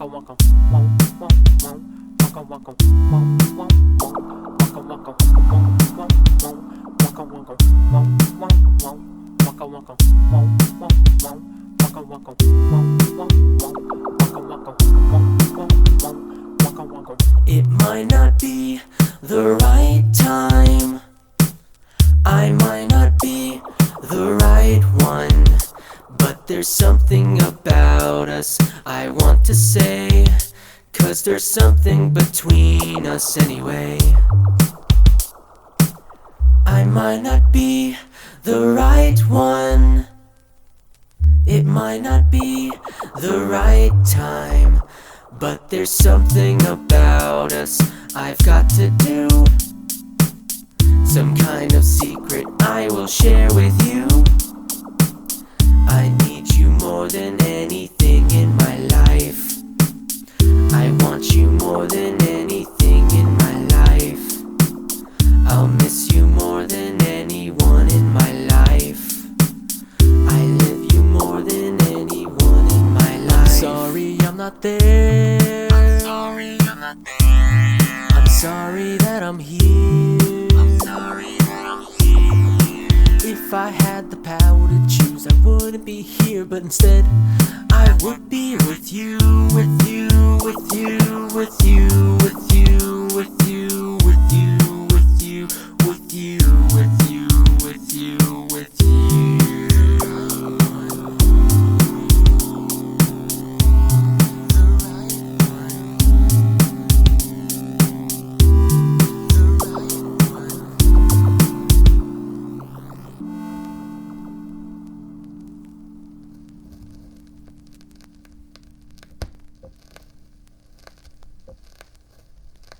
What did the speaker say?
It might not be the right time, I might not be the right one, but there's something about us I want to say, 'cause there's something between us anyway. I might not be the right one, it might not be the right time, but there's something about us I've got to do. Some kind of secret I will share with you. I need you more than anything in my life. I want you more than anything in my life. I'll miss you more than anyone in my life. I love you more than anyone in my life. Sorry I'm not there. I'm sorry I'm not there. I'm sorry that I'm here. I'm sorry that I'm here. If I had the power to choose, I wouldn't be here, but instead I would be with you, with you, with you, with you, with you, with you.